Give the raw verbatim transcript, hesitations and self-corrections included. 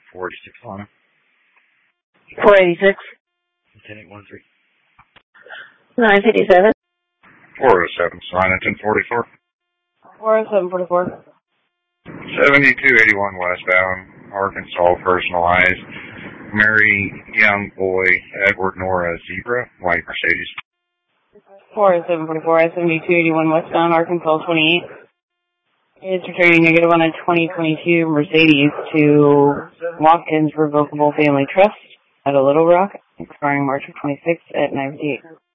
four eighty-six Lana. four eighty-six. ten eight one three. nine fifty-seven. four oh seven, Lana, ten forty-four. four oh seven forty-four. seventy-two eighty-one westbound, Arkansas, personalized. Mary Young Boy, Edward Nora Zebra, white Mercedes. four oh seven forty-four, I seventy-two eighty-one westbound, Arkansas twenty-eight. It's returning negative on a twenty twenty-two Mercedes to Watkins Revocable Family Trust at a Little Rock, expiring March of twenty-sixth at nine fifty-eight.